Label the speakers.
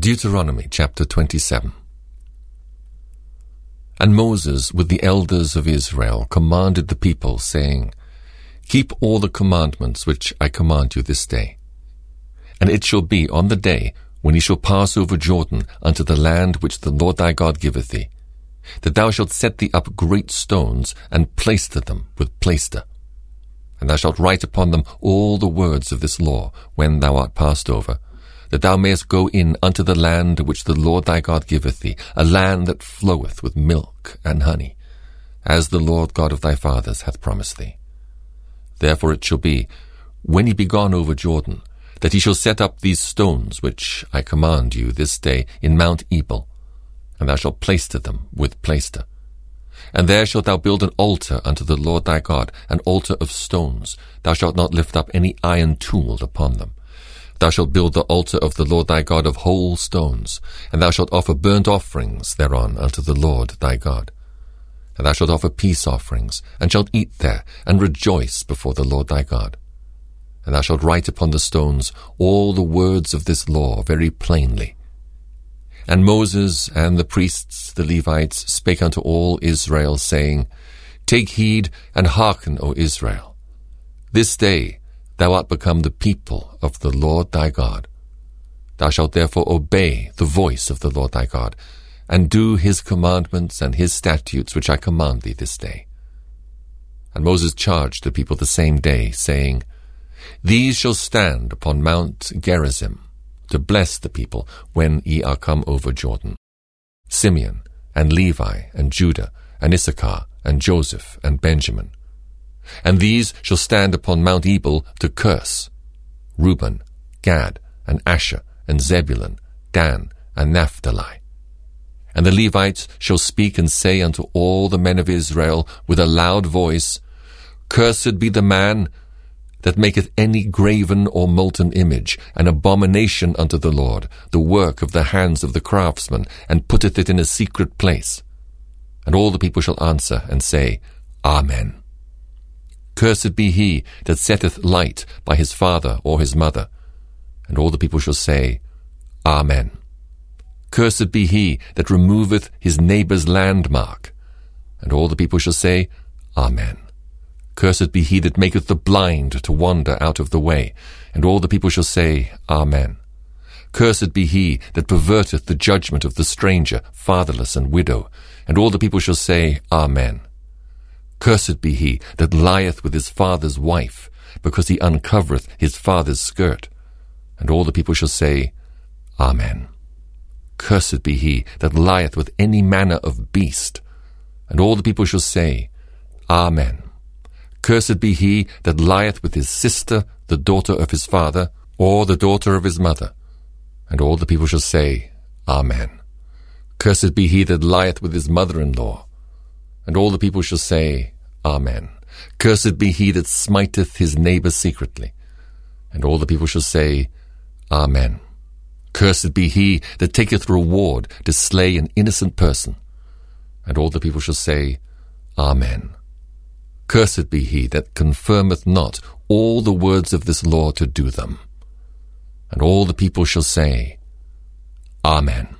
Speaker 1: Deuteronomy chapter 27. And Moses with the elders of Israel commanded the people, saying, Keep all the commandments which I command you this day. And it shall be on the day when ye shall pass over Jordan unto the land which the Lord thy God giveth thee, that thou shalt set thee up great stones, and plaister them with plaister. And thou shalt write upon them all the words of this law, when thou art passed over, that thou mayest go in unto the land which the Lord thy God giveth thee, a land that floweth with milk and honey, as the Lord God of thy fathers hath promised thee. Therefore it shall be, when ye be gone over Jordan, that ye shall set up these stones which I command you this day in Mount Ebal, and thou shalt plaister them with plaister. And there shalt thou build an altar unto the Lord thy God, an altar of stones. Thou shalt not lift up any iron tool upon them. Thou shalt build the altar of the Lord thy God of whole stones, and thou shalt offer burnt offerings thereon unto the Lord thy God. And thou shalt offer peace offerings, and shalt eat there, and rejoice before the Lord thy God. And thou shalt write upon the stones all the words of this law very plainly. And Moses and the priests, the Levites, spake unto all Israel, saying, Take heed and hearken, O Israel. This day thou art become the people of the Lord thy God. Thou shalt therefore obey the voice of the Lord thy God, and do his commandments and his statutes which I command thee this day. And Moses charged the people the same day, saying, These shall stand upon Mount Gerizim, to bless the people when ye are come over Jordan: Simeon, and Levi, and Judah, and Issachar, and Joseph, and Benjamin. And these shall stand upon Mount Ebal to curse: Reuben, Gad, and Asher, and Zebulun, Dan, and Naphtali. And the Levites shall speak and say unto all the men of Israel with a loud voice, Cursed be the man that maketh any graven or molten image, an abomination unto the Lord, the work of the hands of the craftsman, and putteth it in a secret place. And all the people shall answer and say, Amen. Cursed be he that setteth light by his father or his mother. And all the people shall say, Amen. Cursed be he that removeth his neighbour's landmark. And all the people shall say, Amen. Cursed be he that maketh the blind to wander out of the way. And all the people shall say, Amen. Cursed be he that perverteth the judgment of the stranger, fatherless, and widow. And all the people shall say, Amen. Cursed be he that lieth with his father's wife, because he uncovereth his father's skirt. And all the people shall say, Amen. Cursed be he that lieth with any manner of beast. And all the people shall say, Amen. Cursed be he that lieth with his sister, the daughter of his father, or the daughter of his mother. And all the people shall say, Amen. Cursed be he that lieth with his mother-in-law. And all the people shall say, Amen. Cursed be he that smiteth his neighbour secretly. And all the people shall say, Amen. Cursed be he that taketh reward to slay an innocent person. And all the people shall say, Amen. Cursed be he that confirmeth not all the words of this law to do them. And all the people shall say, Amen.